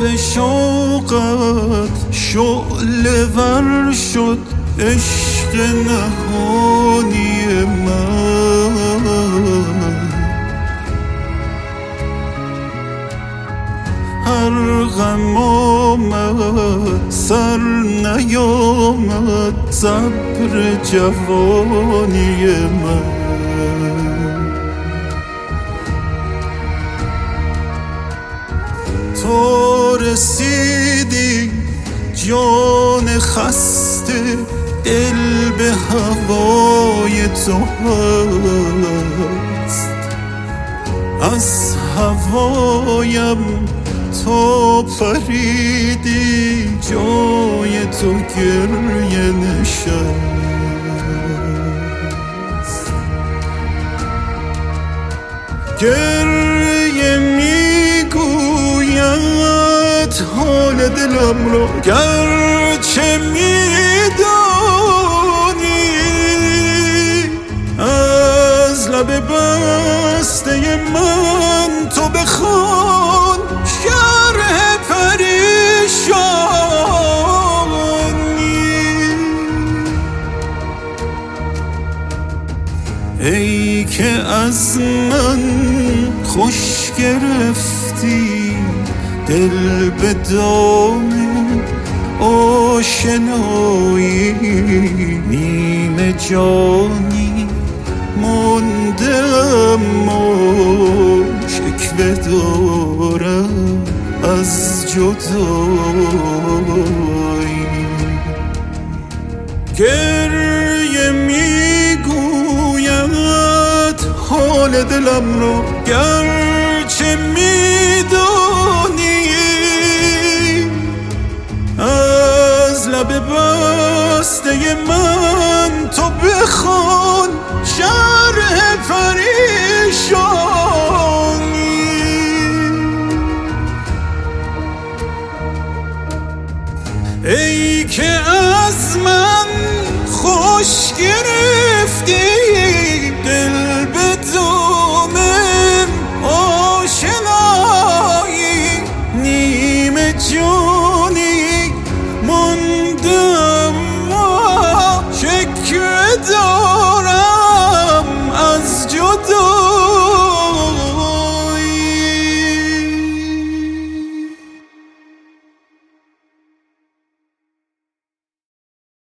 آب شوقت شعله ور شد عشق نهانی من. هر غم آمد سر نیامد صبر جوانی من. تو رسیدی جان خسته دل به هوای تو هست. از هوایم تو پریدی جای تو گریه نشست. گریه میگوید حال دلم را گرچه میدانی. از لب بسته من تو بخوان شرح پریشانی. ای که از من خوش گرفتی دل به دام آشنایی. نیمه جانی مانده اما شکوه دارم از جدایی. گریه میگوید حال دلم را گرچه میدانی. از لب بسته من تو بخوان شرح پریشانی.